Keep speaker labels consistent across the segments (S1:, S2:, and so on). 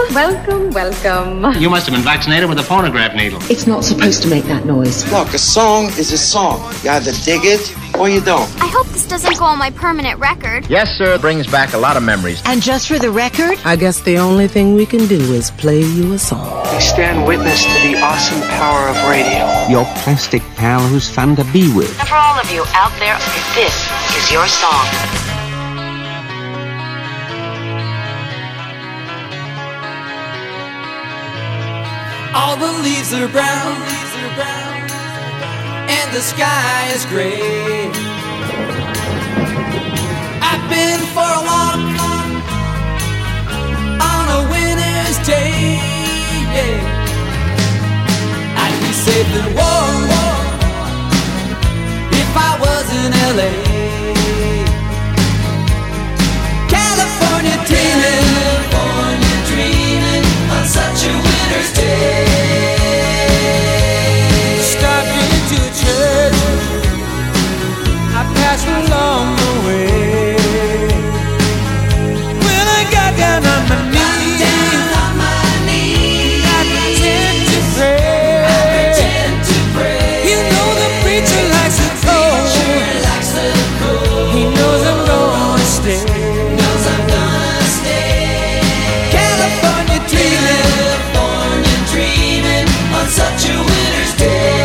S1: Welcome, welcome.
S2: You must have been vaccinated with a phonograph needle.
S3: It's not supposed to make that noise.
S4: Look, a song is a song. You either dig it or you don't.
S5: I hope this doesn't go on my permanent record.
S6: Yes, sir. It brings back a lot of memories.
S3: And just for the record,
S7: I guess the only thing we can do is play you a song.
S8: We stand witness to the awesome power of radio.
S9: Your plastic pal who's fun to be with.
S10: And for all of you out there, this is your song.
S11: All the leaves are brown, and the sky is gray. I've been for a walk on a winter's day. I'd be safe and warm if I was in LA. California dreaming on such a winter's day. Stopped into church, I passed along the way. When I got down on my knees, I pretend to pray. You know the preacher likes the cold. He knows I'm gonna stay. Such a winter's day.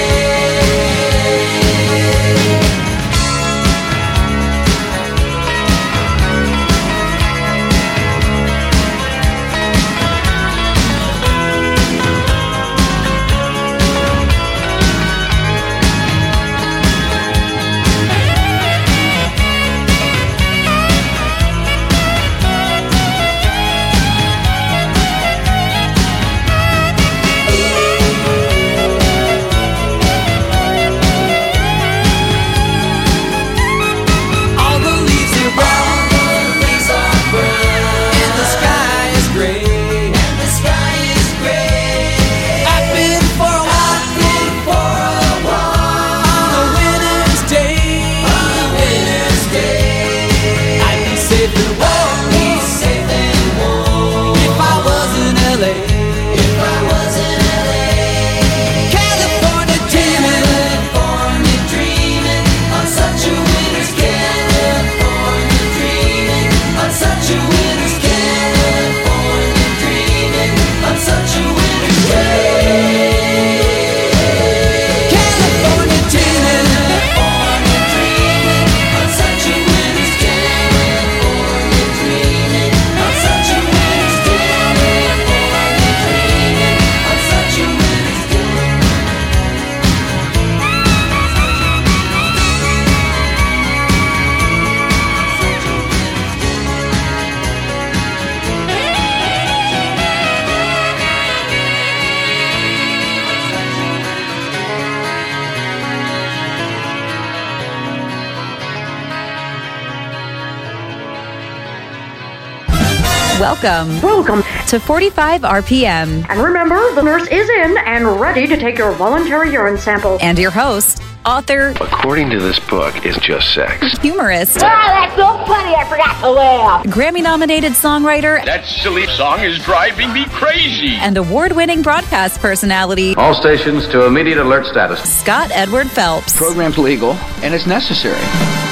S12: Welcome to 45 RPM.
S1: And remember, the nurse is in and ready to take your voluntary urine sample.
S12: And your host, author,
S13: according to this book, is just sex.
S12: Humorist.
S14: That's so funny, I forgot to laugh.
S12: Grammy-nominated songwriter.
S15: That silly song is driving me crazy.
S12: And award-winning broadcast personality.
S6: All stations to immediate alert status.
S12: Scott Edward Phelps.
S9: Program's legal, and it's necessary.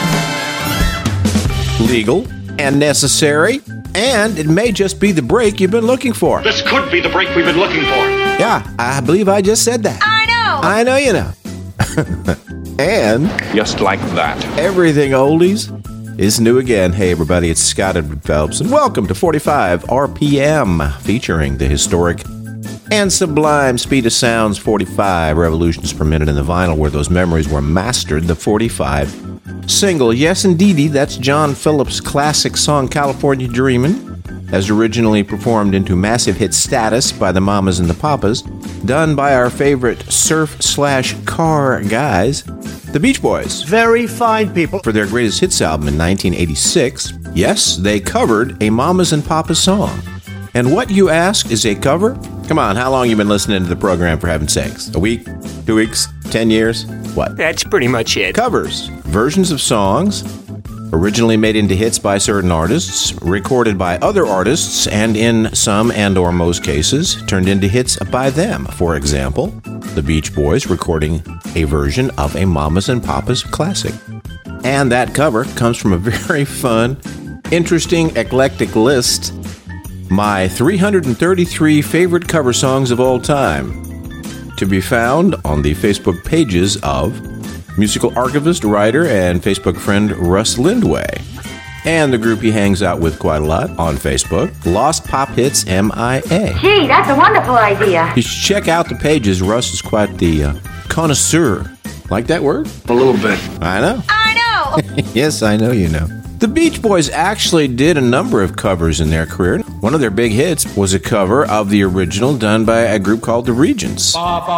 S16: Legal and necessary. And it may just be the break you've been looking for.
S15: This could be the break we've been looking for.
S16: Yeah, I believe I just said that. I know you know. And
S13: just like that,
S16: everything oldies is new again. Hey everybody, it's Scott Edward Phelps, and welcome to 45 RPM, featuring the historic and sublime speed of sounds 45 revolutions per minute in the vinyl where those memories were mastered, the 45 single. Yes, indeedy, that's John Phillips' classic song California Dreamin', as originally performed into massive hit status by the Mamas and the Papas, done by our favorite surf/car guys, the Beach Boys.
S17: Very fine people.
S16: For their greatest hits album in 1986, yes, they covered a Mamas and Papas song. And what, you ask, is a cover? Come on, how long you been listening to the program, for heaven's sakes? A week? 2 weeks? 10 years? What?
S8: That's pretty much it.
S16: Covers. Versions of songs Originally made into hits by certain artists, recorded by other artists, and in some and/or most cases, turned into hits by them. For example, the Beach Boys recording a version of a Mamas and Papas classic. And that cover comes from a very fun, interesting, eclectic list. My 333 favorite cover songs of all time, to be found on the Facebook pages of musical archivist, writer, and Facebook friend Russ Lindway, and the group he hangs out with quite a lot on Facebook, Lost Pop Hits MIA.
S14: Gee, that's a wonderful idea.
S16: You should check out the pages. Russ is quite the connoisseur. Like that word?
S15: A little bit.
S16: I know.
S5: I know.
S16: Yes, I know you know. The Beach Boys actually did a number of covers in their career. One of their big hits was a cover of the original done by a group called the Regents.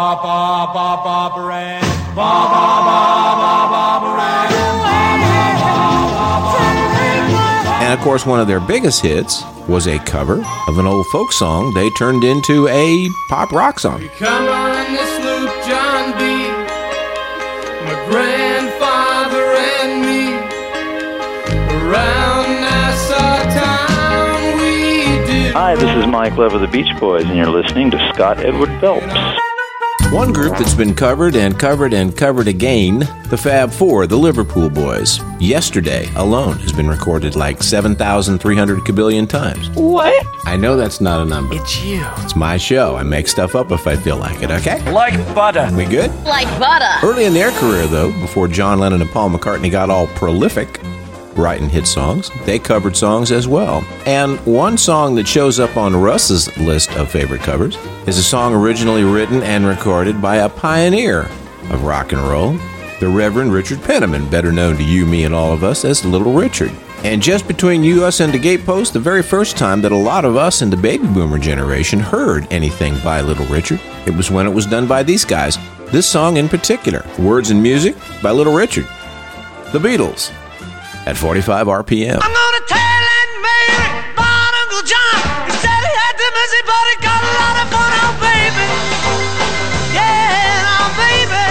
S16: And of course, one of their biggest hits was a cover of an old folk song they turned into a pop rock song.
S11: Come on the sloop, John B. My grandfather and me. Around Nassau town we did.
S17: Hi, this is Mike Love of the Beach Boys, and you're listening to Scott Edward Phelps.
S16: One group that's been covered and covered and covered again, the Fab Four, the Liverpool Boys. Yesterday alone has been recorded like 7,300 kabillion times.
S14: What?
S16: I know that's not a number.
S8: It's you.
S16: It's my show. I make stuff up if I feel like it, okay?
S8: Like butter.
S16: We good?
S5: Like butter.
S16: Early in their career, though, before John Lennon and Paul McCartney got all prolific writing hit songs, they covered songs as well. And one song that shows up on Russ's list of favorite covers is a song originally written and recorded by a pioneer of rock and roll, the Reverend Richard Penniman, better known to you, me, and all of us as Little Richard. And just between you, us, and the Gatepost, the very first time that a lot of us in the baby boomer generation heard anything by Little Richard, it was when it was done by these guys. This song in particular, words and music by Little Richard. The Beatles. At 45 RPM.
S11: I'm gonna tell Aunt Mary about Uncle John. He said he had the busy, but he got a lot of fun, oh baby. Yeah, now baby.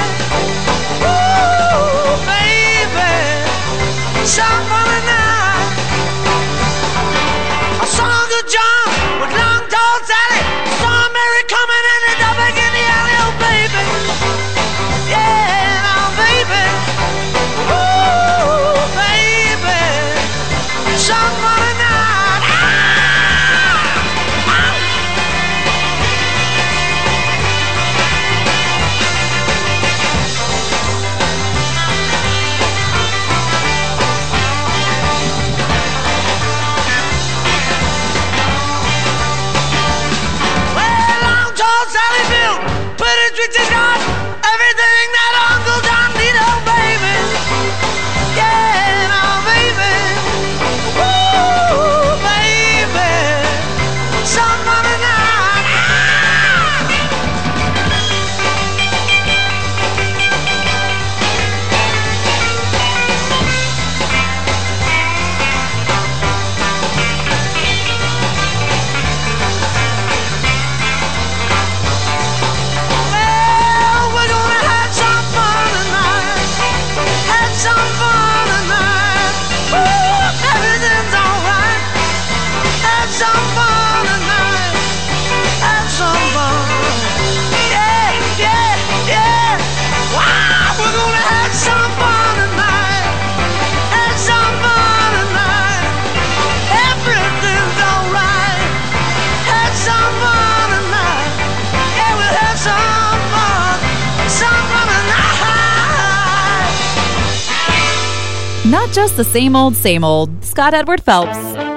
S11: Ooh, baby. Some fun tonight. I saw Uncle John with long tall Sally. Saw Mary coming in the duffing in the alley, oh baby. Yeah, now baby. Ooh, baby. Somebody night. Well, long tall Sally built, put his riches got everything that Uncle John did, oh baby. Yeah, now baby. Ooh, baby. Somebody night. Well, we're gonna have some fun tonight. Have some fun tonight. Ooh, everything's alright. Have some fun tonight. Have some fun. Yeah, yeah, yeah. Wow, we're gonna have some fun tonight. Have some fun tonight. Everything's alright. Have some fun tonight. Yeah, we'll have some fun. Some fun tonight.
S12: Not just the same old, Scott Edward Phelps.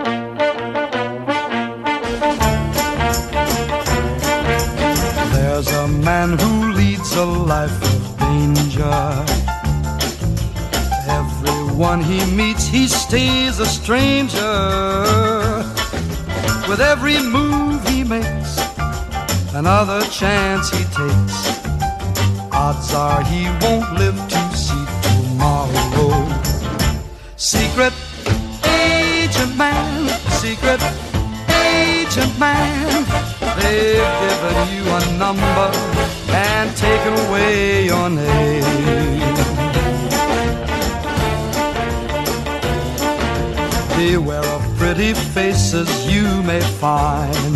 S18: There's a man who leads a life of danger. Everyone he meets, he stays a stranger. With every move he makes, another chance he takes, odds are he won't live to see tomorrow. Secret agent man, secret agent man, they've given you a number and taken away your name. Anywhere of pretty faces you may find.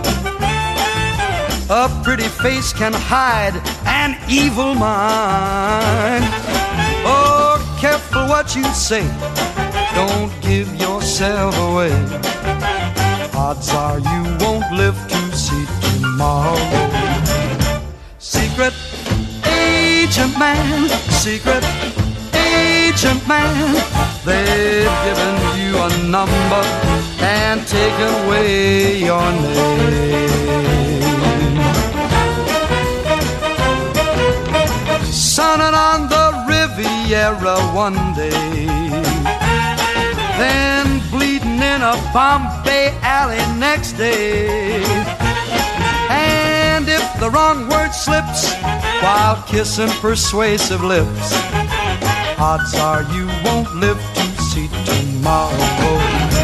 S18: A pretty face can hide an evil mind. Oh, careful what you say, don't give yourself away. Odds are you won't live to see tomorrow. Secret agent man, secret agent man, they've given you a number and taken away your name. Sunning on the Riviera one day, then bleeding in a Bombay alley next day. And if the wrong word slips while kissing persuasive lips, odds are you won't live to see tomorrow.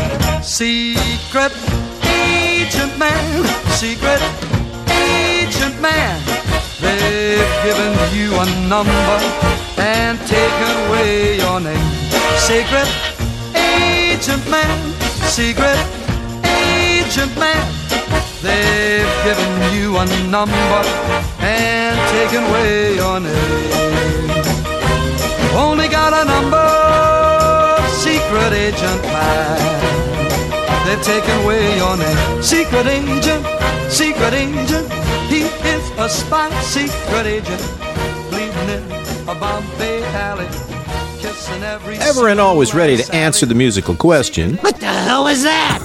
S18: Secret agent man, secret agent man, they've given you a number and taken away your name. Secret agent man, secret agent man, they've given you a number and taken away your name. Only got a number, secret agent man, they've taken away your name. Secret agent, he is a spy. Secret agent, bleeding in a Bombay alley, kissing every...
S16: Ever and always ready to answer the musical question.
S11: What the hell was that?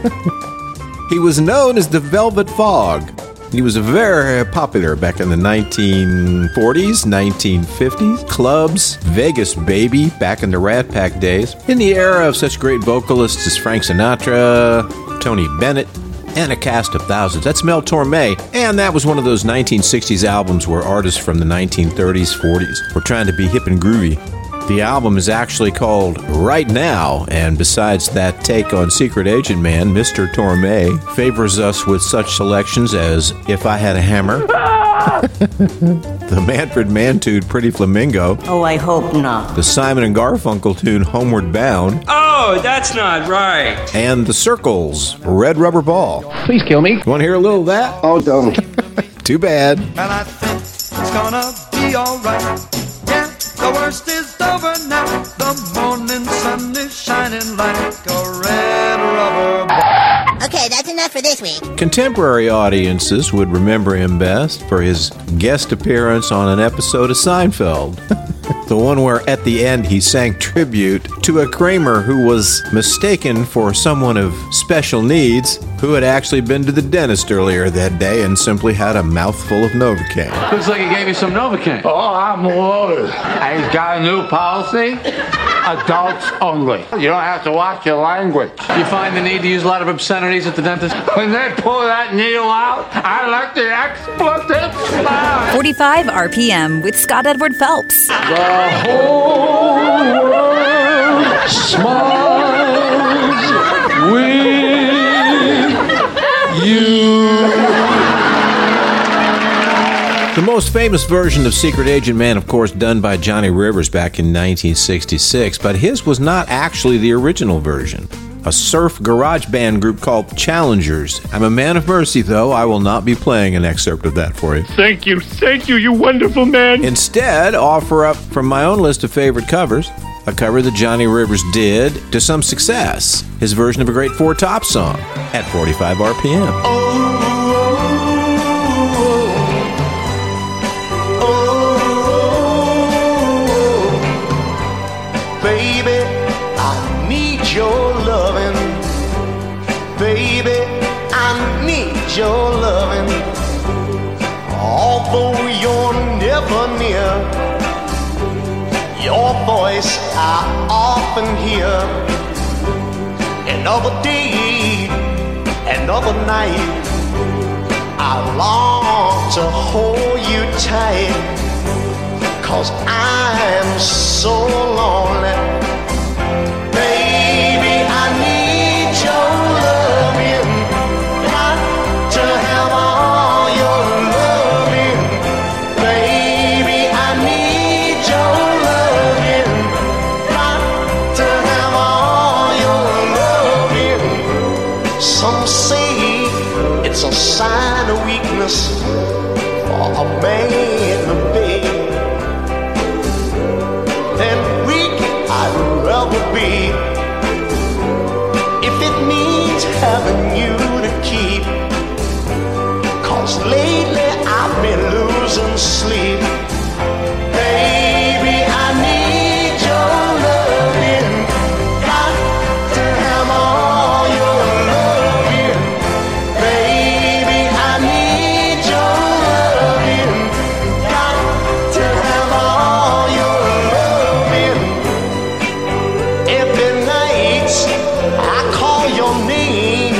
S16: He was known as the Velvet Fog. He was very popular back in the 1940s, 1950s. Clubs, Vegas Baby, back in the Rat Pack days. In the era of such great vocalists as Frank Sinatra, Tony Bennett, and a cast of thousands. That's Mel Torme. And that was one of those 1960s albums where artists from the 1930s, 40s were trying to be hip and groovy. The album is actually called Right Now, and besides that take on Secret Agent Man, Mr. Torme favors us with such selections as If I Had a Hammer, the Manfred Mann-tune Pretty Flamingo.
S19: Oh, I hope not.
S16: The Simon & Garfunkel tune Homeward Bound.
S20: Oh, that's not right.
S16: And The Circles, Red Rubber Ball.
S2: Please kill me.
S16: You want to hear a little of that?
S4: Oh, don't.
S16: Too bad.
S18: And I think it's gonna be alright. Yeah, the worst is over now. The morning sun is shining like a red rubber ball.
S21: Okay, that's enough for this week.
S16: Contemporary audiences would remember him best for his guest appearance on an episode of Seinfeld. The one where at the end he sang tribute to a Kramer who was mistaken for someone of special needs who had actually been to the dentist earlier that day and simply had a mouthful of Novocaine.
S22: Looks like he gave you some Novocaine.
S23: Oh, I'm loaded. And he's got a new policy. Adults only. You don't have to watch your language.
S22: You find the need to use a lot of obscenities at the dentist?
S23: When they pull that needle out, I let the expletives fly.
S12: 45 RPM with Scott Edward Phelps.
S23: The whole world smiles with you.
S16: The most famous version of Secret Agent Man, of course, done by Johnny Rivers back in 1966, but his was not actually the original version. A surf garage band group called Challengers. I'm a man of mercy, though. I will not be playing an excerpt of that for you.
S15: Thank you, you wonderful man.
S16: Instead, offer up from my own list of favorite covers, a cover that Johnny Rivers did to some success. His version of a great Four Top song at 45 RPM.
S11: Baby, I need your loving. Although you're never near, your voice I often hear. Another day, another night, I long to hold you tight. 'Cause I'm so lonely. Baby, I need your loving. Got to have all your loving. Baby, I need your loving. Got to have all your loving. say it's a sign of weakness for a man to be. Then weak I'd rather be if it means having you to keep. 'Cause lately I've been losing sleep. Baby, I need your loving. Got to have all your loving. Baby, I need your loving. Got to have all your loving. Every night I call your name.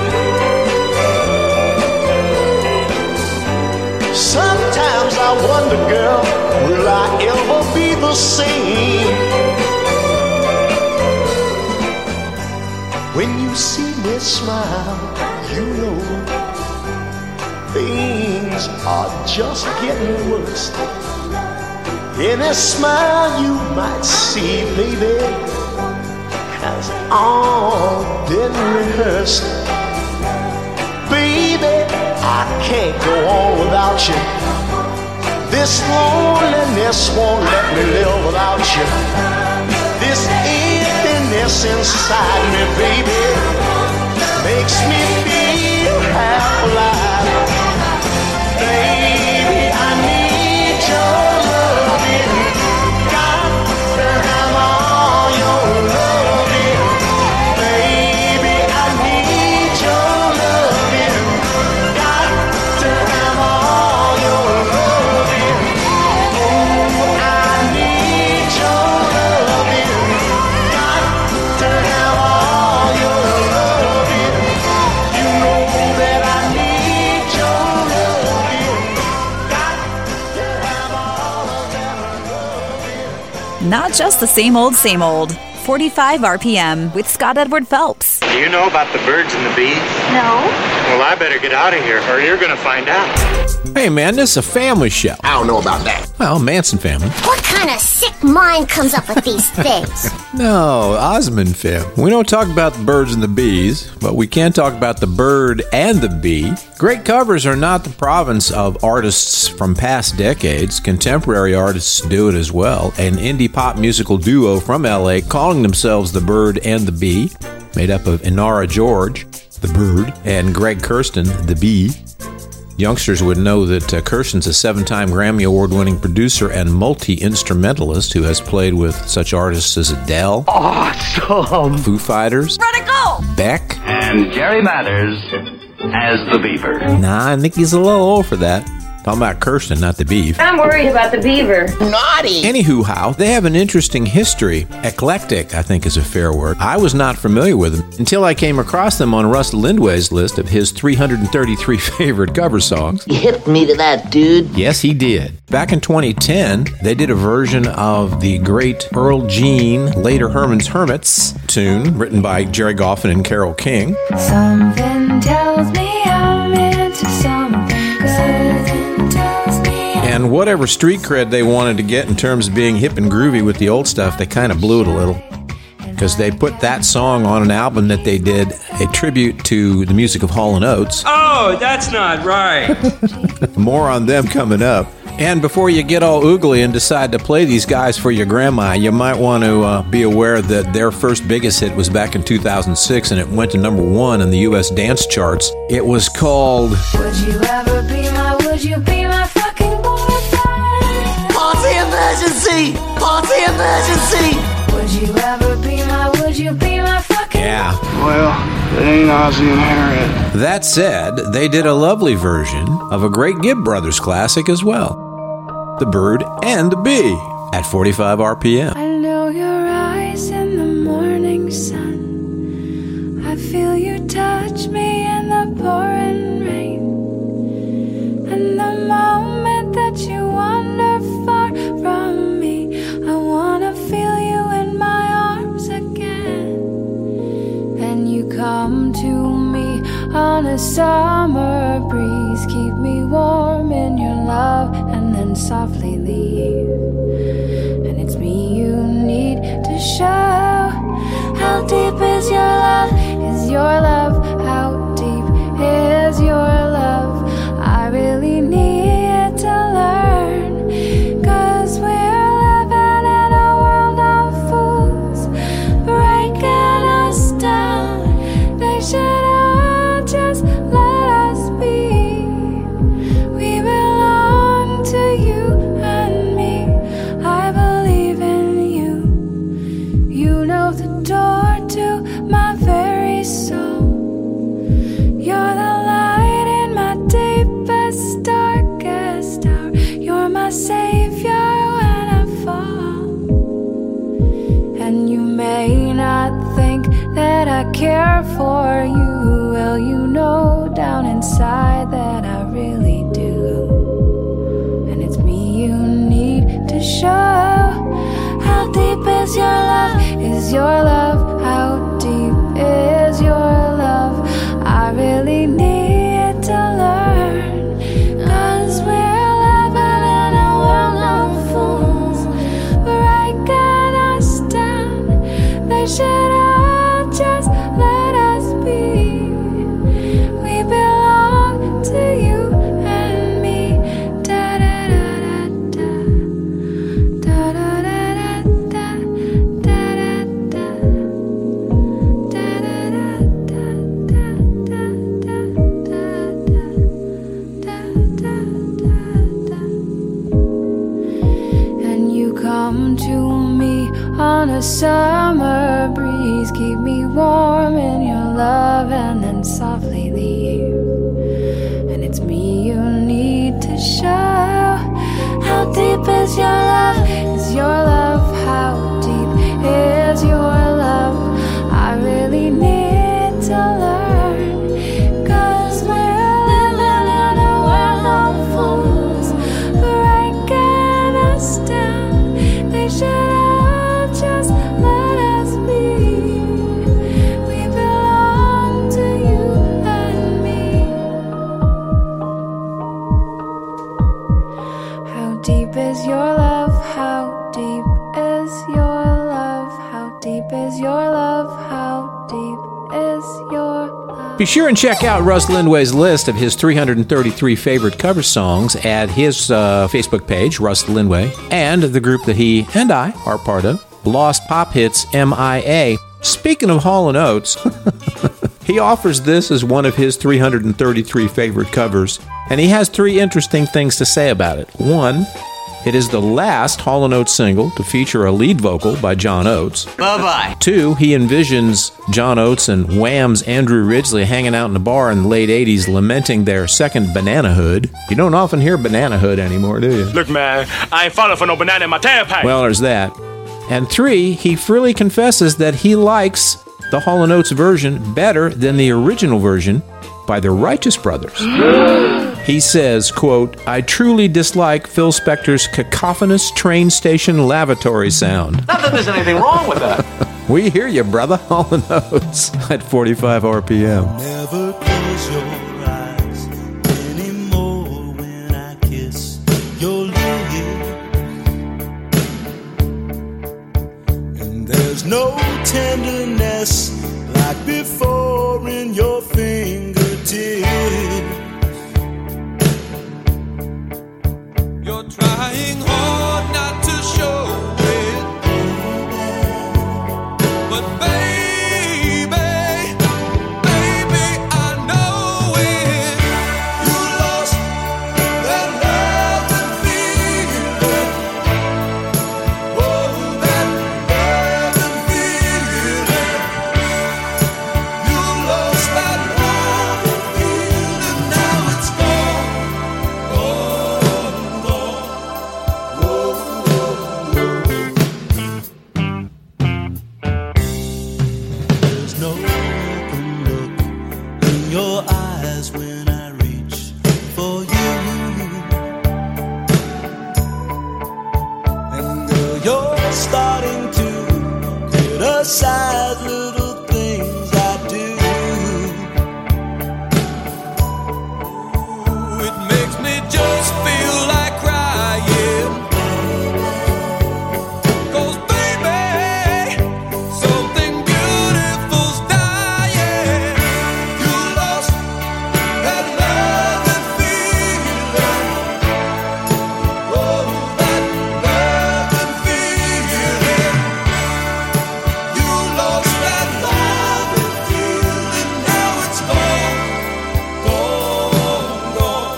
S11: Sometimes I wonder, girl, will I ever be the same? When you see me smile, you know things are just getting worse. Any smile you might see, baby, has all been rehearsed. Baby, I can't go on without you. This loneliness won't let me live without you. This emptiness inside me, baby, makes me feel half alive. Baby, I need your loving. Got to have all your loving. Baby, I need your loving. Got to have all your loving. Oh, I need your loving. Got to have all your loving. You know that I need your loving. Got to have all of that loving.
S12: Not just the same old, 45 RPM with Scott Edward Phelps.
S3: Do you know about the birds and the bees?
S5: No.
S3: Well, I better get out of here, or you're going to find out.
S16: Hey, man, this is a family show.
S3: I don't know about that.
S16: Well, Manson family.
S5: What kind of sick mind comes up with these things?
S16: No, Osmond family. We don't talk about the birds and the bees, but we can talk about the bird and the bee. Great covers are not the province of artists from past decades. Contemporary artists do it as well. An indie pop musical duo from LA calling themselves the Bird and the Bee, made up of Inara George, the Bird, and Greg Kurstin, the Bee. Youngsters would know that Kurstin's a 7-time Grammy Award-winning producer and multi-instrumentalist who has played with such artists as Adele,
S15: Awesome!
S16: Foo Fighters,
S5: Let it go!
S16: Beck,
S6: And Jerry Mathers as the Beaver.
S16: Nah, I think he's a little old for that. Talking about Kurstin, not the beef.
S14: I'm worried about the beaver.
S11: Naughty!
S16: Anywho, how they have an interesting history. Eclectic, I think is a fair word. I was not familiar with them until I came across them on Russ Lindway's list of his 333 favorite cover songs.
S19: You hit me to that, dude.
S16: Yes, he did. Back in 2010, they did a version of the great Earl Jean, later Herman's Hermits tune, written by Jerry Goffin and Carole King.
S21: Something tells me I'm into something good.
S16: And whatever street cred they wanted to get in terms of being hip and groovy with the old stuff, they kind of blew it a little. Because they put that song on an album that they did a tribute to the music of Hall & Oates.
S20: Oh, that's not right.
S16: More on them coming up. And before you get all oogly and decide to play these guys for your grandma, you might want to be aware that their first biggest hit was back in 2006, and it went to number 1 in the U.S. dance charts. It was called...
S21: Would you ever be my fucking boyfriend?
S11: Party emergency! Party emergency!
S21: Would you ever be my fucking
S16: Yeah.
S8: Well, it ain't Ozzy and Harriet.
S16: That said, they did a lovely version of a great Gibb Brothers classic as well. The Bird and the Bee at 45 RPM.
S21: I know your eyes in the morning sun. I feel you touch me in the pouring rain. And the moment that you wander far from me, I wanna feel you in my arms again. And you come to me on a summer breeze, keep me warm in your love, and then softly leave. And it's me you need to show. How deep is your love? Is your love? How deep care for you. Well, you know down inside that I really do. And it's me you need to show. How deep is your love? Is your love? How deep is your love? I really need to learn. 'Cause we're living in a world of fools, breaking us down. They should all just let us be. We belong to you and me. Da da da da da da da da da da da da. And you come to me on a summer breeze, keep me warm in your love, and then softly leave. And it's me you need to show. How deep is your love? Is your love? How deep is your love? I really need to learn. 'Cause we're living in a world of fools, breaking us down. They should all just let us be. We belong to you and me. How deep is your love? How deep is your love? How deep is your love? How deep is your love?
S16: Be sure and check out Russ Lindway's list of his 333 favorite cover songs at his Facebook page, Russ Lindway, and the group that he and I are part of, Lost Pop Hits MIA. Speaking of Hall & Oates, he offers this as one of his 333 favorite covers, and he has 3 interesting things to say about it. 1, it is the last Hall & Oates single to feature a lead vocal by John Oates.
S7: Bye-bye.
S16: 2, he envisions John Oates and Wham's Andrew Ridgeley hanging out in a bar in the late 80s lamenting their second banana hood. You don't often hear banana hood anymore, do you?
S15: Look, man, I ain't falling for no banana in my tailpipe.
S16: Well, there's that. And 3, he freely confesses that he likes the Hall & Oates version better than the original version by the Righteous Brothers. He says, quote, I truly dislike Phil Spector's cacophonous train station lavatory sound.
S7: Not that there's anything wrong with that.
S16: We hear you, brother. Hall & Oates at 45 RPM.
S11: Never close your eyes anymore when I kiss your lips. And there's no tenderness like before in your fingertips.
S18: You're trying hard not to show it, but baby, I know it. You lost that love and feeling. Oh, that love and feeling. You lost that love and feeling. Now it's gone.
S11: There's no open look in your eyes when I reach for you. And girl, you're starting to criticize little things I do.
S18: It makes me just feel like crying. 'Cause baby, something beautiful's dying. You lost that love and feeling. Oh, that love and feeling. You lost that love and feeling. Now it's gone, gone, gone.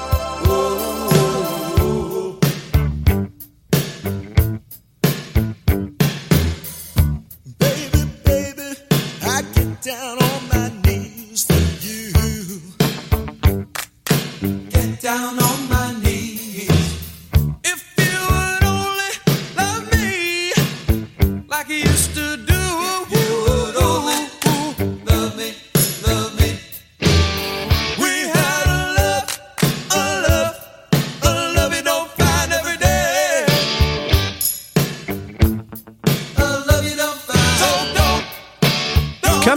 S11: Baby, I get down on my knees for you.
S18: Get down on my knees. If you would only love me like you used to do. If you would only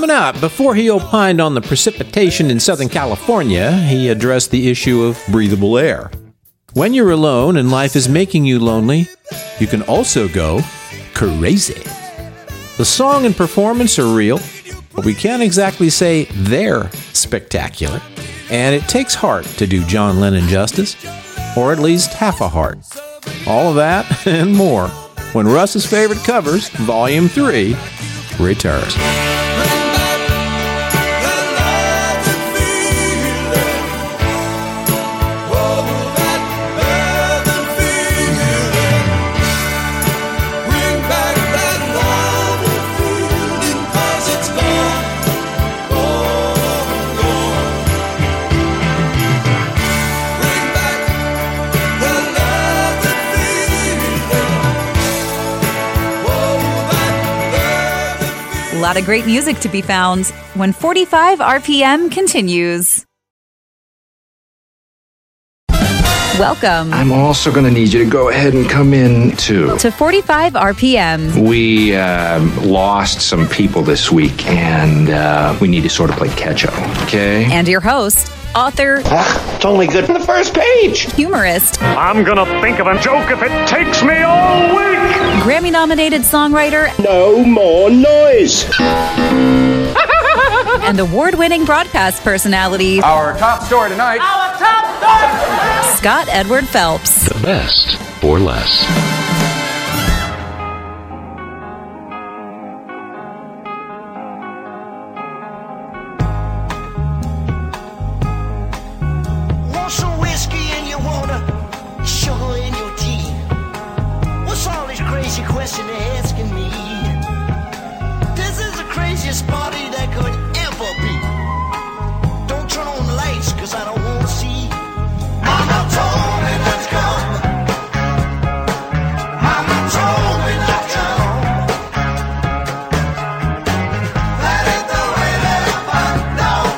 S16: Coming up, before he opined on the precipitation in Southern California, he addressed the issue of breathable air. When you're alone and life is making you lonely, you can also go crazy. The song and performance are real, but we can't exactly say they're spectacular. And it takes heart to do John Lennon justice, or at least half a heart. All of that and more when Russ's Favorite Covers, Volume 3, returns.
S12: A lot of great music to be found when 45 RPM continues. Welcome.
S13: I'm also going to need you to go ahead and come in, too.
S12: To 45 RPM.
S13: We lost some people this week, and we need to sort of play catch-up, okay?
S12: And your host, author...
S3: It's only good for the first page.
S12: Humorist.
S15: I'm going to think of a joke if it takes me all week.
S12: Grammy-nominated songwriter.
S3: No more noise.
S12: And award-winning broadcast personality.
S23: Our top story tonight.
S12: Scott Edward Phelps.
S13: The best for less.
S11: Want some whiskey in your water, sugar in your tea? What's all this crazy question they're asking me? This is the craziest party that could ever be. Don't turn on the lights, cause I don't want to see. Mama told me not to come. Mama told me not to come. That ain't the way that I find out.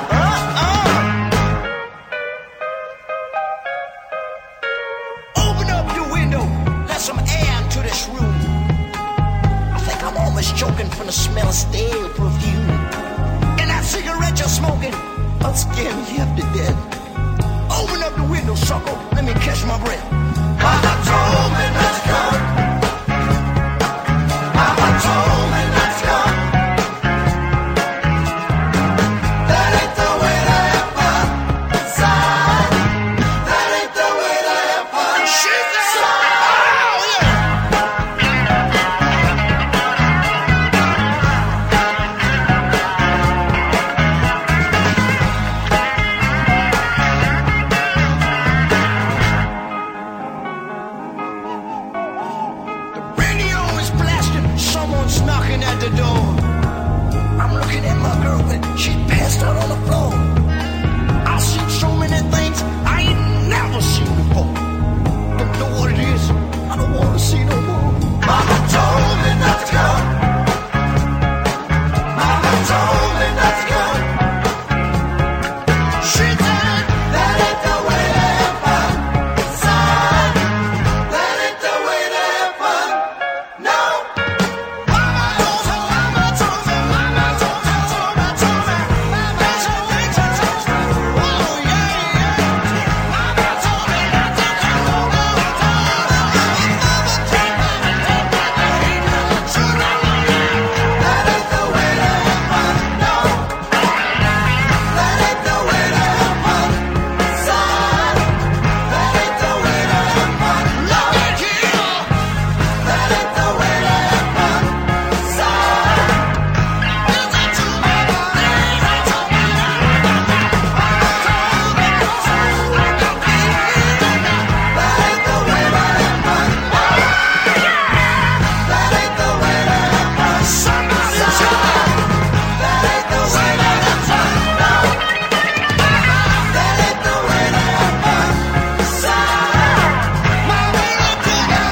S11: Open up your window, let some air into this room. I think I'm almost choking from the smell of stale perfume. And that cigarette you're smoking, I'm scaring you half to death. Open up the window, sucker. Let me catch my breath. Mama told me not to come. Mama told me not to come. That ain't the way to have fun. Son, that ain't the way to have fun. She said, oh, yeah. Radio is blasting, someone's knocking at the door. I'm looking at my girl, but she passed out on the floor. I've seen so many things I ain't never seen before. Don't know what it is, I don't want to see no more. Mama told me not to come. Mama told me not to come. She said, that ain't the way to have fun. Son, that ain't the way to have fun. No. Mama told me, mama told me, mama told me, mama told me, mama told me, oh yeah, yeah. Mama told me not to come. Mama told me, mama told me, that ain't the way to have fun. No. That ain't the way to have fun. Son, that ain't the way to have fun. Look at here. That ain't the way to have fun. Son, listen to me. Listen to me. Mama told me I could be here. That ain't the way to have fun. That ain't the way to have fun. Somebody tell me. That ain't the way to have fun. No. That ain't the way to have fun. Son, mama, look at me.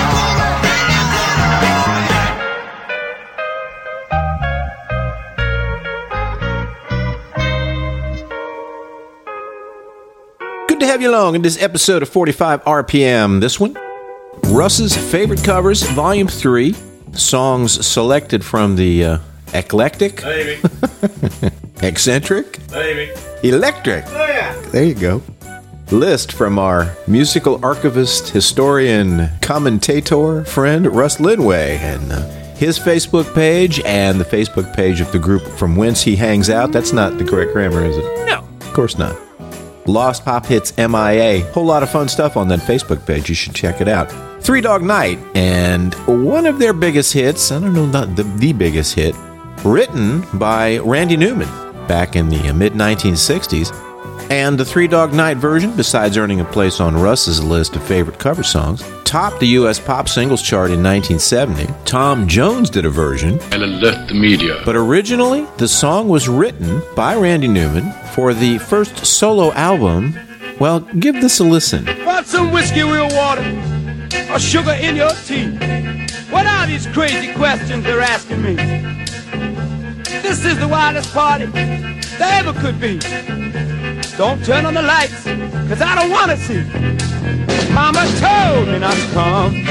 S16: Good to have you along in this episode of 45 RPM. This one, Russ's Favorite Covers, Volume 3. Songs selected from the Eclectic?
S7: Maybe.
S16: Eccentric?
S7: Maybe.
S16: Electric?
S7: Oh, yeah.
S16: There you go. List from our musical archivist, historian, commentator friend, Russ Linway, and his Facebook page and the Facebook page of the group from whence he hangs out. That's not the correct grammar, is it?
S7: No.
S16: Of course not. Lost Pop Hits MIA. Whole lot of fun stuff on that Facebook page. You should check it out. Three Dog Night, and one of their biggest hits, I don't know, not the biggest hit, written by Randy Newman back in the mid-1960s. And the Three Dog Night version, besides earning a place on Russ's list of favorite cover songs, topped the U.S. pop singles chart in 1970. Tom Jones did a version.
S10: And alert the media.
S16: But originally, the song was written by Randy Newman for the first solo album. Well, give this a listen.
S18: Want some whiskey, real water, or sugar in your tea? What are these crazy questions they're asking me? This is the wildest party there ever could be. Don't turn on the lights, cause I don't wanna see. Mama told me not to come.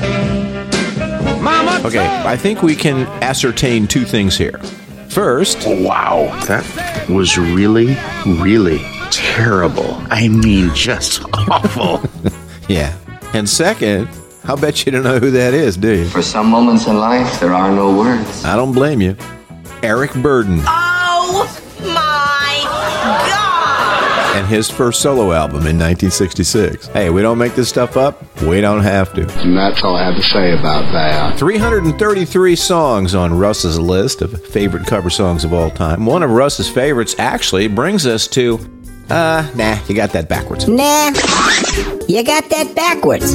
S18: Mama
S16: Okay, I think we can ascertain two things here. First...
S3: Wow, that was really, really terrible. I mean, just awful.
S16: Yeah. And second, I'll bet you don't know who that is, do you?
S19: For some moments in life, there are no words.
S16: I don't blame you. Eric Burdon.
S5: Oh my God!
S16: And his first solo album in 1966. Hey, we don't make this stuff up. We don't have to.
S8: And that's all I have to say about that.
S16: 333 songs on Russ's list of favorite cover songs of all time. One of Russ's favorites actually brings us to... nah, you got that backwards.
S5: Nah, you got that backwards.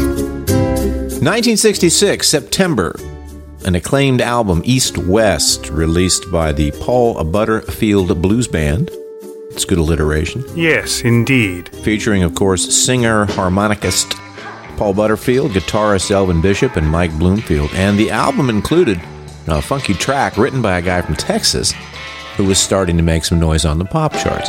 S16: 1966, September. An acclaimed album, East West, released by the Paul Butterfield Blues Band. It's good alliteration.
S7: Yes, indeed.
S16: Featuring, of course, singer, harmonicist Paul Butterfield, guitarist Elvin Bishop, and Mike Bloomfield. And the album included a funky track written by a guy from Texas who was starting to make some noise on the pop charts.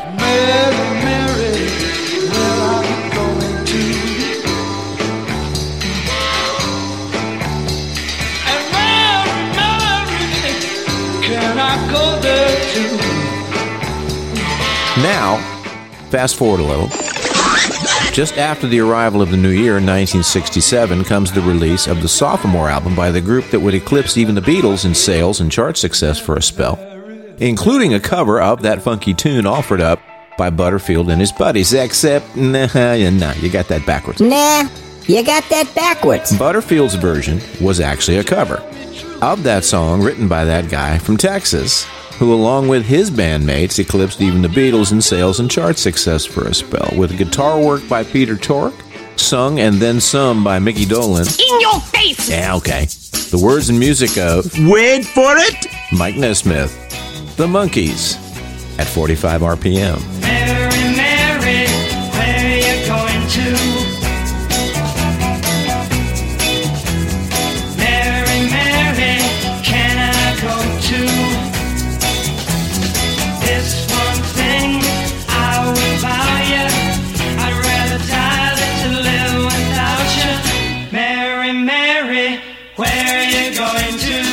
S16: Now, fast forward a little. Just after the arrival of the new year in 1967 comes the release of the sophomore album by the group that would eclipse even the Beatles in sales and chart success for a spell, including a cover of that funky tune offered up by Butterfield and his buddies, except, you got that backwards.
S5: Nah, you got that backwards.
S16: Butterfield's version was actually a cover of that song written by that guy from Texas, who, along with his bandmates, eclipsed even the Beatles in sales and chart success for a spell, with guitar work by Peter Tork, sung and then sung by Mickey Dolenz.
S5: In your face!
S16: Yeah, okay. The words and music of...
S3: Wait for it!
S16: Mike Nesmith. The Monkees at 45 RPM.
S18: Mary, Mary, where you going to? Mary, Mary, can I go to? This one thing I will vow you, I'd rather die than to live without you. Mary, Mary, where are you going to?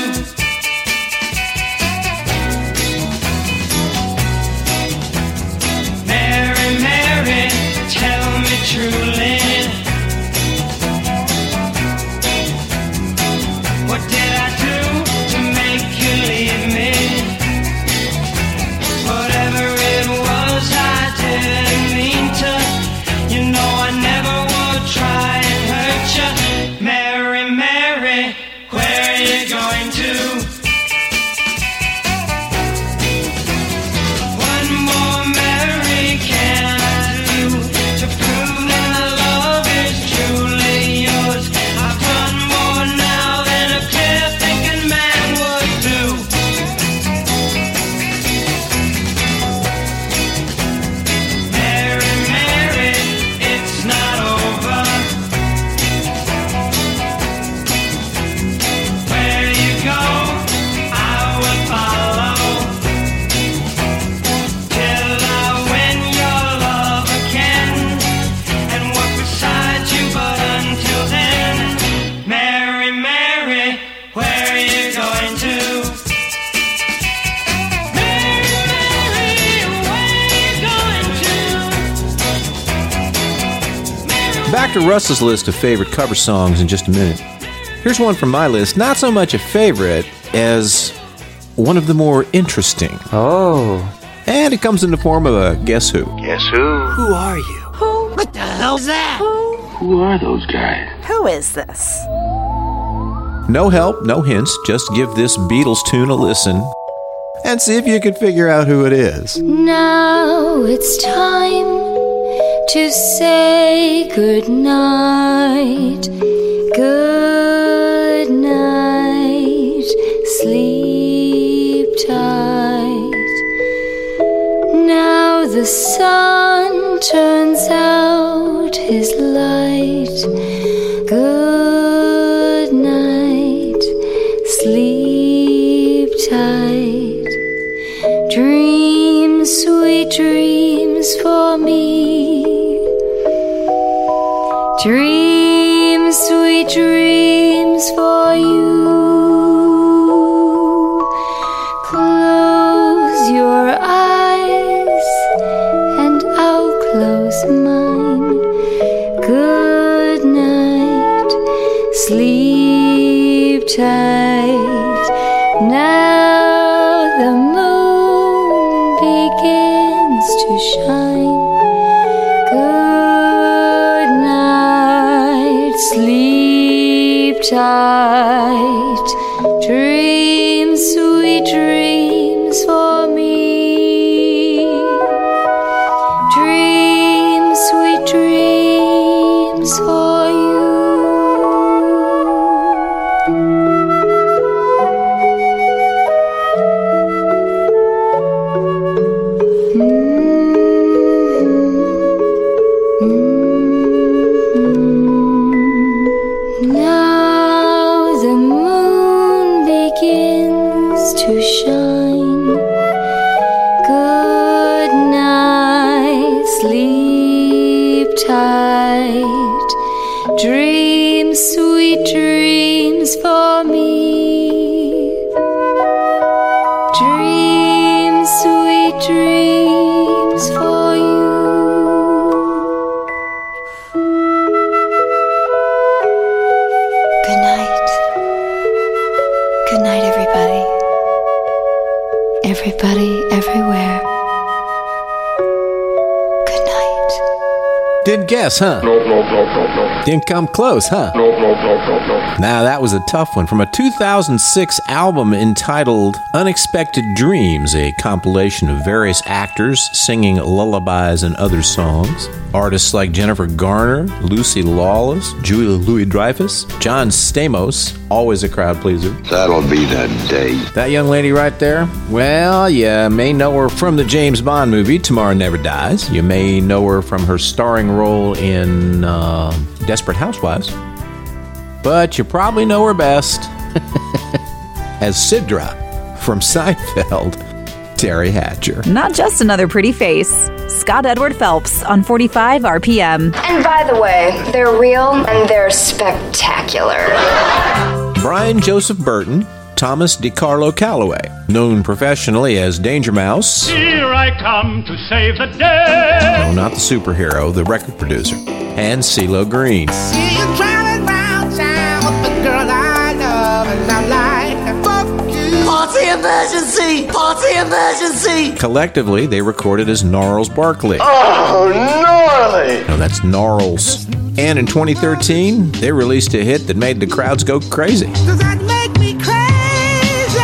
S16: Back to Russ's list of favorite cover songs in just a minute. Here's one from my list. Not so much a favorite as one of the more interesting.
S1: Oh.
S16: And it comes in the form of a Guess Who.
S6: Guess who?
S1: Who are you?
S14: Who? What the hell's that?
S6: Who are those guys?
S7: Who is this?
S16: No help, no hints. Just give this Beatles tune a listen and see if you can figure out who it is.
S21: Now it's time to say good night. Good night. Sleep tight. Now the sun turns out his light. Good night. Sleep tight. Dream sweet dreams for me. Dream sweet dreams for you. Close your eyes and I'll close mine. Good night. Sleep tight. Now the moon begins to shine. Good night. Sleep tight. Dream sweet dreams for me. Dream sweet dreams for you. Now the moon begins to shine. Good night, sleep tight. Dream sweet dreams for me. Dream sweet dreams for you. Good night. Good night, everybody. Everybody, everywhere. Good night.
S16: Didn't guess, huh?
S6: No.
S16: Didn't come close, huh?
S6: No.
S16: Now, that was a tough one. From a 2006 album entitled Unexpected Dreams, a compilation of various actors singing lullabies and other songs. Artists like Jennifer Garner, Lucy Lawless, Julia Louis-Dreyfus, John Stamos, always a crowd pleaser.
S8: That'll be the day.
S16: That young lady right there, well, you may know her from the James Bond movie, Tomorrow Never Dies. You may know her from her starring role in Desperate Housewives. But you probably know her best as Sidra from Seinfeld, Terry Hatcher.
S12: Not just another pretty face. Scott Edward Phelps on 45 RPM.
S10: And by the way, they're real and they're spectacular.
S16: Brian Joseph Burton, Thomas DiCarlo Calloway, known professionally as Danger Mouse.
S15: Here I come to save the day.
S16: No, not the superhero, the record producer. And CeeLo Green.
S11: See you driving round town with the girl I love, and I'm like, fuck you. Party emergency! Party emergency!
S16: Collectively, they recorded as Gnarls Barkley.
S11: Oh, gnarly!
S16: No, that's Gnarls. And in 2013, they released a hit that made the crowds go crazy.
S11: Does that make me crazy?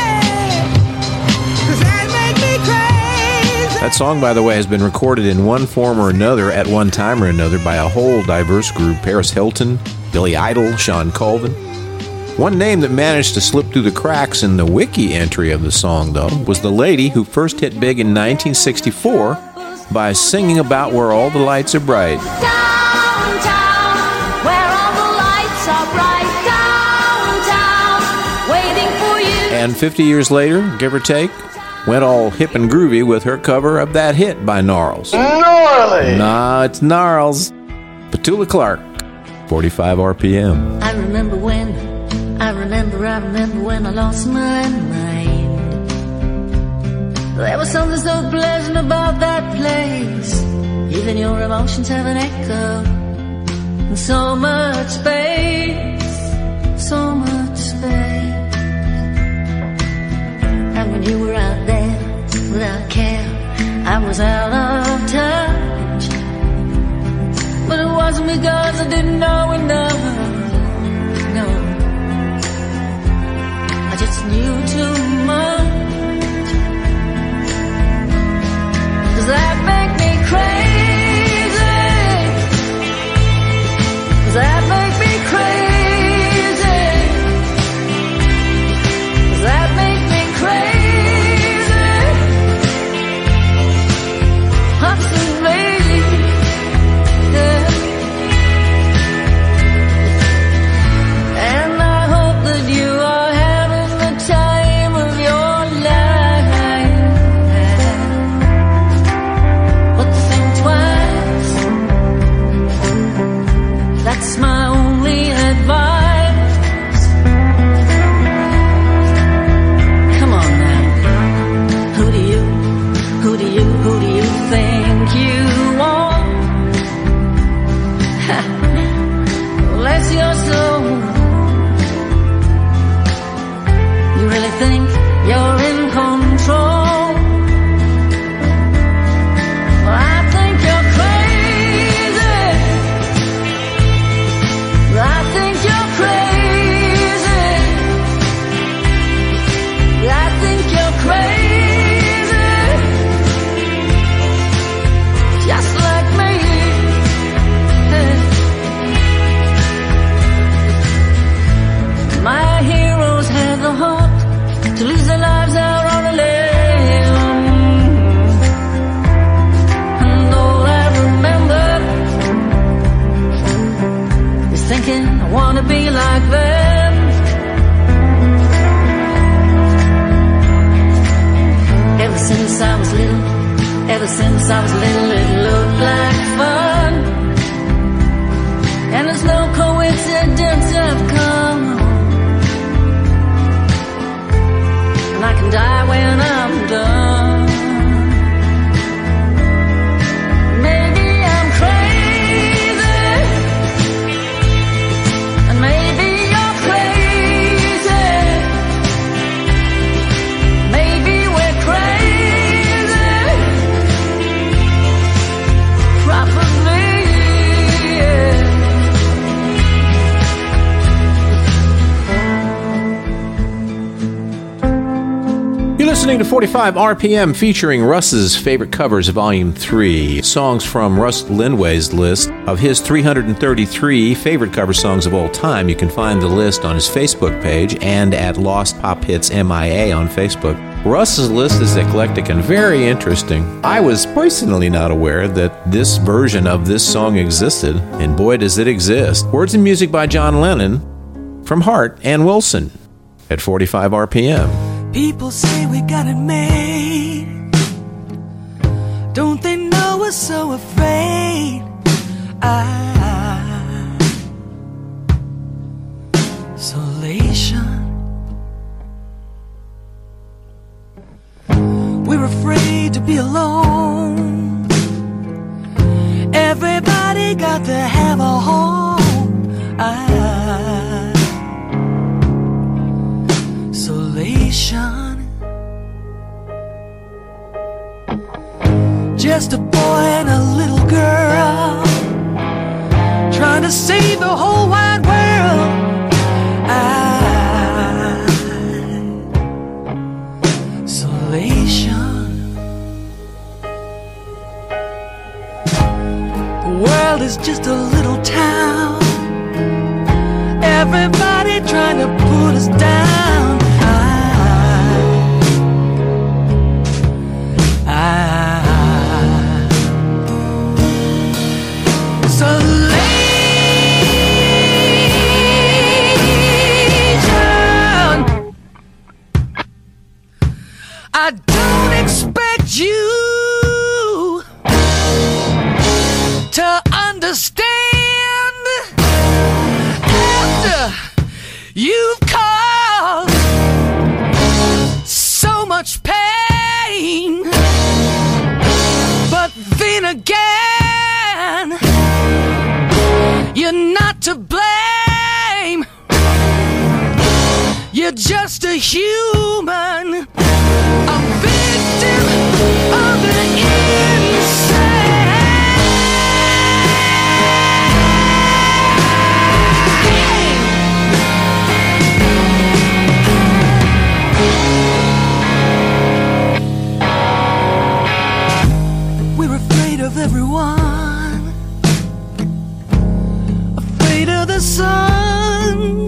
S11: Does that make me crazy?
S16: That song, by the way, has been recorded in one form or another at one time or another by a whole diverse group. Paris Hilton, Billy Idol, Sean Colvin. One name that managed to slip through the cracks in the wiki entry of the song, though, was the lady who first hit big in 1964 by singing about where all the lights are bright.
S21: Downtown, where all the lights are bright. Downtown, waiting for you.
S16: And 50 years later, give or take, went all hip and groovy with her cover of that hit by Gnarls.
S11: Gnarly!
S16: Nah, it's Gnarls. Petula Clark, 45 RPM.
S24: I remember when I lost my mind. There was something so pleasant about that place. Even your emotions have an echo So much space, so much space. And when you were out there without care, I was out of touch. But it wasn't because I didn't know enough. No, I just knew too much. 'Cause that make me crazy. 'Cause that make me crazy. 'Cause that make me crazy. Absolutely. Yeah. And I hope that you are having the time of your life. But think twice. That's my only advice. Come on now. Who do you think you are? Bless your soul. You really think you're in control? Well, I think you're crazy. I think you're crazy. I think you're crazy. Just like me. My heroes had the heart to lose their lives out on a limb. And all I remember is thinking I want to be like them. Ever since I was little, it looked like fun. And it's no coincidence I've come. And I can die when I'm done. Maybe I'm crazy. And maybe you're crazy. Maybe we're crazy. Probably, yeah.
S16: You're listening to 45 RPM featuring Russ's favorite covers, Volume 3. Songs from Russ Lindway's list of his 333 favorite cover songs of all time. You can find the list on his Facebook page and at Lost Pop Hits MIA on Facebook. Russ's list is eclectic and very interesting. I was personally not aware that this version of this song existed, and boy does it exist. Words and music by John Lennon, from Hart and Wilson at 45 RPM.
S18: People say we got it made. Don't they know we're so afraid? Isolation. We're afraid to be alone. Everybody got to have a home. Isolation. Just a boy and a little girl trying to save the whole wide world. Isolation. The world is just a little town. Everybody trying to put us down. I don't expect you to understand after you've caused so much pain. But then again, you to blame. You're just a human, a victim of the insane. We're afraid of everyone, afraid of the sun.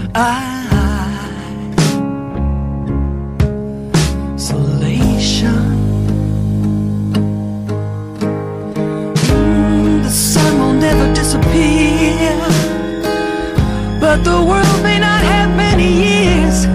S18: Isolation. The sun will never disappear, but the world may not have many years.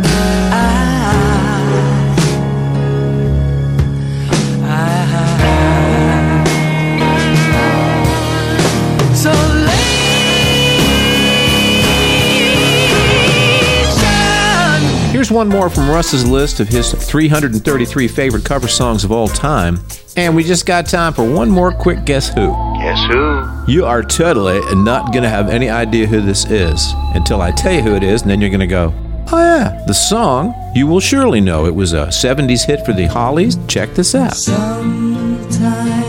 S16: Here's one more from Russ's list of his 333 favorite cover songs of all time. And we just got time for one more quick Guess Who.
S3: Guess who?
S16: You are totally not going to have any idea who this is until I tell you who it is, and then you're going to go, oh yeah, the song you will surely know. It was a 70s hit for the Hollies. Check this out.
S18: Sometimes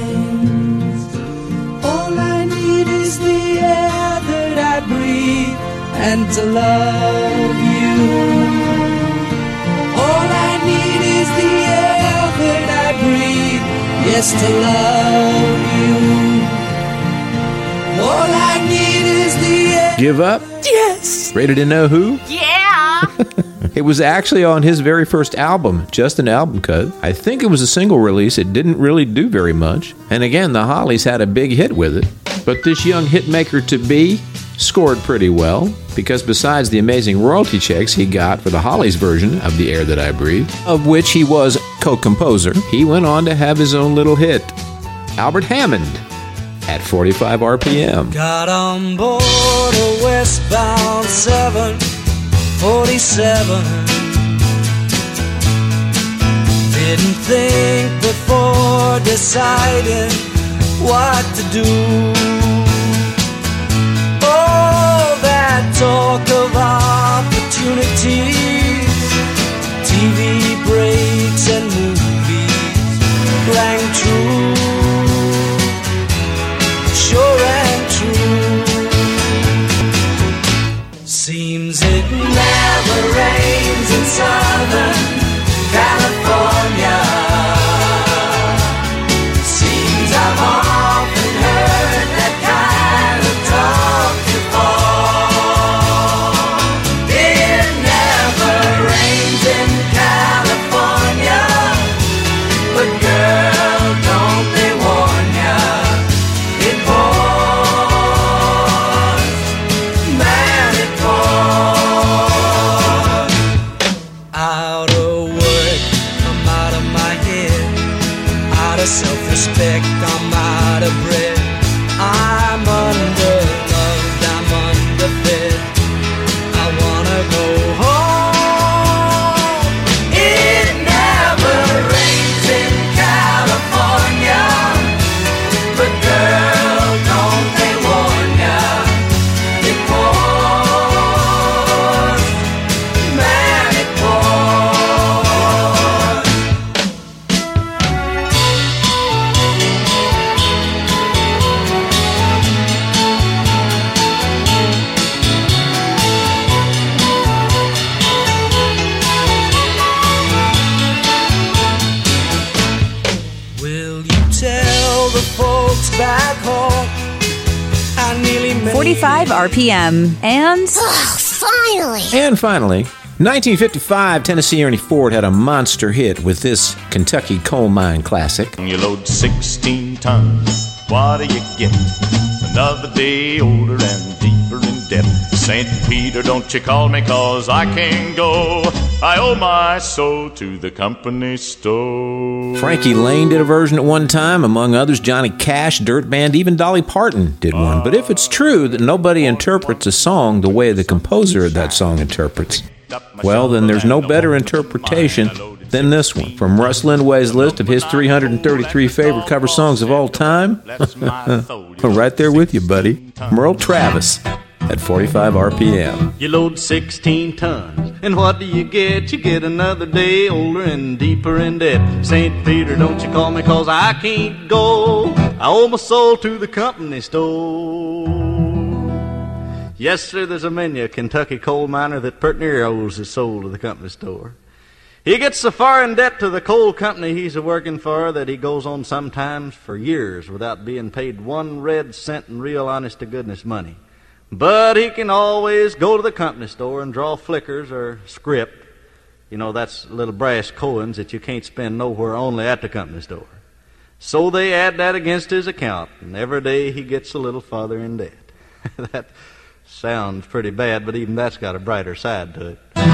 S18: all I need is the air that I breathe and to love you. All I need is the air that I breathe, yes, to love you. All I need is the air.
S16: Give up?
S18: Yes.
S16: Ready to know who?
S5: Yeah.
S16: It was actually on his very first album, just an album cut. I think it was a single release. It didn't really do very much. And again, the Hollies had a big hit with it. But this young hitmaker-to-be scored pretty well, because besides the amazing royalty checks he got for the Hollies version of The Air That I Breathe, of which he was co-composer, he went on to have his own little hit, Albert Hammond, at 45 RPM.
S18: Got on board a westbound 747. Didn't think before deciding what to do. Talk of opportunities, TV breaks and movies rang true, sure and true. Seems it never rains in Southern California. Seems I've often heard that kind of talk before. Self-respect, I'm out of breath. I'm underloved, I'm underfed. I wanna go home. It never rains in California, but girl, don't they warn ya? It pours, man, it pours. Back home, I nearly made
S12: 45 RPM. And
S16: finally, 1955, Tennessee Ernie Ford had a monster hit with this Kentucky coal mine classic.
S1: You load 16 tons, what do you get? Another day older and deeper in debt. St. Peter, don't you call me, 'cause I can't go. I owe my soul to the company store.
S16: Frankie Lane did a version at one time. Among others, Johnny Cash, Dirt Band, even Dolly Parton did one. But if it's true that nobody interprets a song the way the composer of that song interprets, well, then there's no better interpretation than this one. From Russ Lindway's list of his 333 favorite cover songs of all time, right there with you, buddy. Merle Travis, at 45 RPM.
S18: You load 16 tons, and what do you get? You get another day older and deeper in debt. St. Peter, don't you call me, 'cause I can't go. I owe my soul to the company store. Yes, sir, there's a man, a Kentucky coal miner, that pert near owes his soul to the company store. He gets so far in debt to the coal company he's a-working for that he goes on sometimes for years without being paid 1 red cent in real honest-to-goodness money. But he can always go to the company store and draw flickers or script. You know, that's little brass coins that you can't spend nowhere, only at the company store. So they add that against his account, and every day he gets a little farther in debt. That sounds pretty bad, but even that's got a brighter side to it.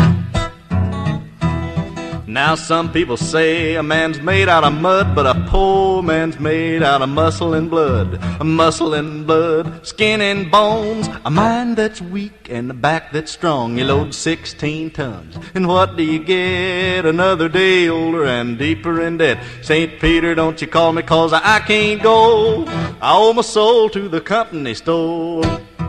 S18: Now some people say a man's made out of mud, but a poor man's made out of muscle and blood. A muscle and blood, skin and bones, a mind that's weak and a back that's strong. You load 16 tons, and what do you get? Another day older and deeper in debt. St. Peter, don't you call me, 'cause I can't go. I owe my soul to the company store.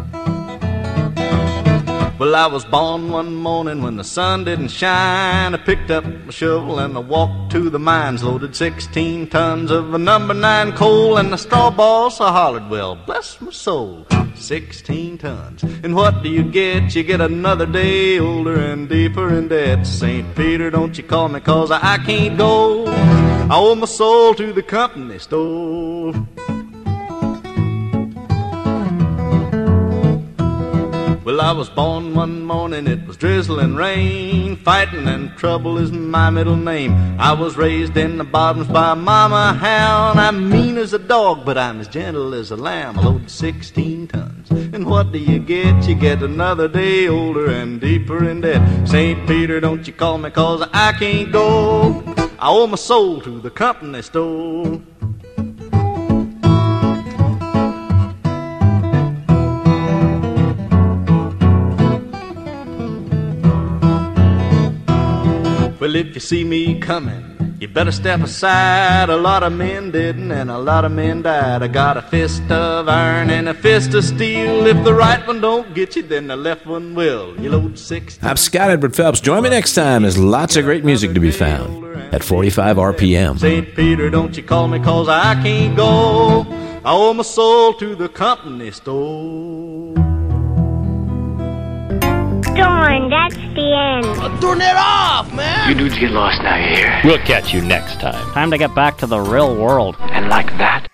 S18: Well, I was born one morning when the sun didn't shine. I picked up my shovel and I walked to the mines, loaded 16 tons of a number 9 coal, and the straw boss I hollered, well, bless my soul, 16 tons. And what do you get? You get another day older and deeper in debt. St. Peter, don't you call me, 'cause I can't go. I owe my soul to the company store. Well, I was born one morning, it was drizzling rain. Fighting and trouble is my middle name. I was raised in the bottoms by Mama Hound. I'm mean as a dog, but I'm as gentle as a lamb. I load 16 tons. And what do you get? You get another day older and deeper in debt. St. Peter, don't you call me, 'cause I can't go. I owe my soul to the company store. Well, if you see me coming, you better step aside. A lot of men didn't, and a lot of men died. I got a fist of iron and a fist of steel. If the right one don't get you, then the left one will. You load 6.
S16: I'm Scott Edward Phelps. Join me next time. There's lots of great music to be found at 45 RPM.
S18: St. Peter, don't you call me, 'cause I can't go. I owe my soul to the company store.
S5: Darn, that's the end.
S14: Turn it off, man!
S6: You dudes get lost now, you hear?
S2: We'll catch you next time.
S7: Time to get back to the real world.
S6: And like that,